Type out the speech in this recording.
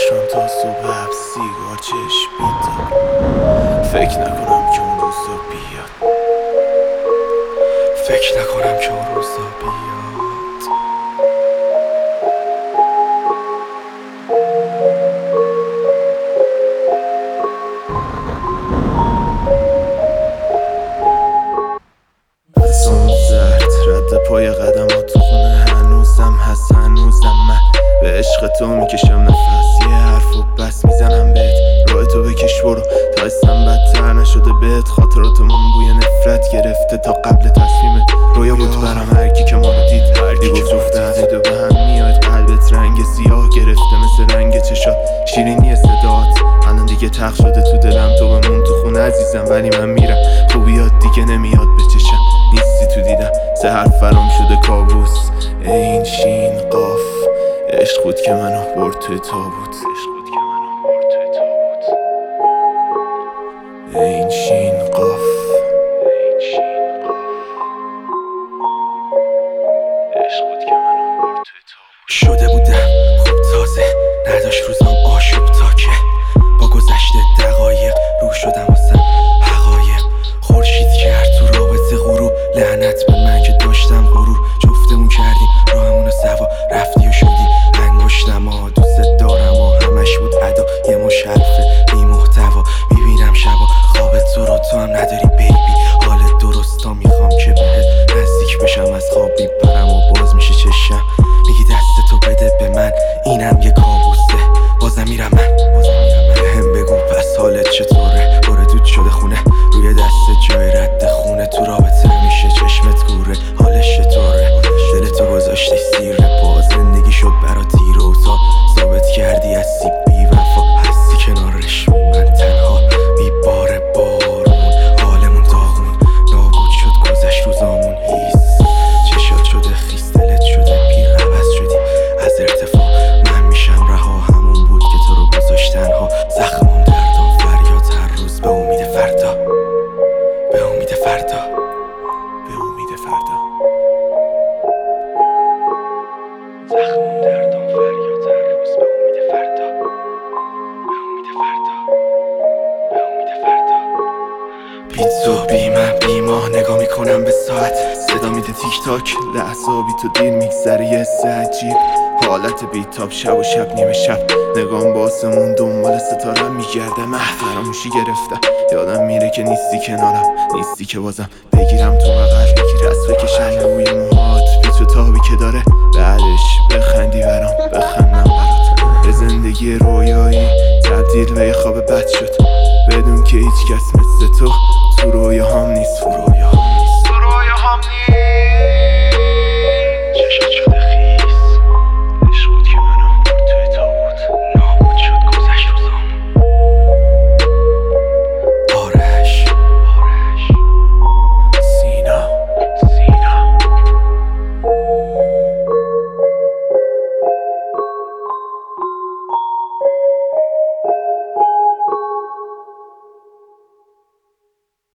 چشم تا صبح حبس سیگار چشم بیدار. فکر نکنم که اون روزا بیاد، فکر نکنم که اون روزا بیاد. دستام زرد رد پای قدمات تو خونه هنوزم هست، هنوزم من به عشق تو میکشم نفس. یه حرف و بس میزنم بهت، راه تو بکش برو تا اسم بدتر نشده بهت. خاطراتمون بوی نفرت گرفته تا قبل تصمیمت. رویا بود برام هرکی که ما رو دید، دیگو جفته و به هم میاد. قلبت رنگ سیاه گرفته مثل رنگ چشات، شیرینی صدات الان دیگه تخت شده تو دلم. تو بمون تو خونه عزیزم ولی من میرم، خوبیات دیگه نمیاد به چشم. نیستی تو دیدم، سه حرف فرام شده کابوس. این شین قاف عشق بود که منو برد توی تابوت. این شین قاف عشق بود که منو برد توی تابوت. شده بودم خوب تازه، نداشت روزام آشوب تا که با گذشته دقایق رو شدم واسم حقایق. خورشید کرد تو رابطه غروب، لعنت به من که داشتم غرور. جفتمون کردیم راهمونو سوا، رفتی و شدی انگشتم ها. دوست دارم ها همش بود ادا، یه مش حرفه بی محتوا. میبینم شبا خواب تو رو، تو هم نداری بیبی حالت درست. تا میخوام که بهت نزدیک بشم، از خواب میپرم و باز میشه چشم. میگی دست تو بده به من، اینم یه کابوسه بازم میرم من. بهم بگو پس حالت چطوره، باره دود شده خونه روی دست جای رد خونه. تو رابطه میشه چشمت کوره، حالش چطوره؟ دل تو گذاشتی سیر پا، زندگی شد برا تیر و تا ثابت کردی از سیب بی وفا. هستی کنارش من تنها میباره بارون، حالمون داغون نابود شد گذشت روزامون. هیس چشات شده خیس، دلت شده پیر، عوض شدی از ارتفاع. من میشم رها، همون بود که تو رو گذاشت تنها. زخمم دردم فریاد هر روز به امید فردا، به امید فردا، به امید فردا. زخمم دردم فریاد هر روز به امید فردا، به امید فردا، به امید فردا. بی تو بی من بی ما نگاه میکنم به ساعت، صدا میده تیک تاک، لحظه بی تو دیر میگذره یه حس عجیب. حالت بیتاب شب و شب نیمه شب، نگام با آسمون دنبال ستاره میگردم. فراموشی گرفتم، یادم میره که نیستی کنارم، نیستی که بازم بگیرم تو بغل، دست بکشم روی موهات. بی تو تابی که داره بعدش بخندی برام، بخندم برات. به زندگی رویایی تبدیل به یه خواب بد شد، بدون که هیچ کس مثل تو رویاهام نیست. تو رویاهام نیست، تو رویاهام نیست. چشات شده خیلی